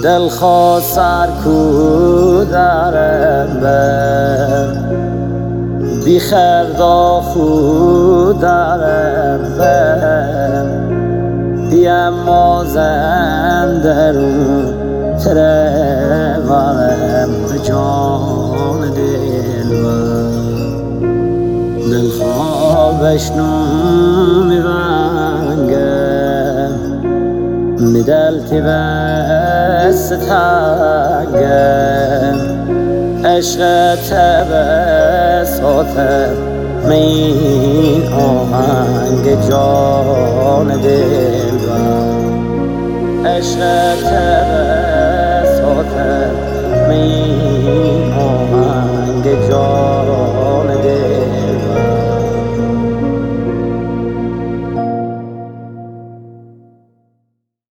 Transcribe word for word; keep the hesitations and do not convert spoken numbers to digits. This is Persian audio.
دل خواست سر کو درم بر بی خردا خود درم بر بیم مازن درون ترمارم به جان دل بر دل خواه بشنو میونگم میدل تی بستنگم عشق تبساتم مین آهنگ جان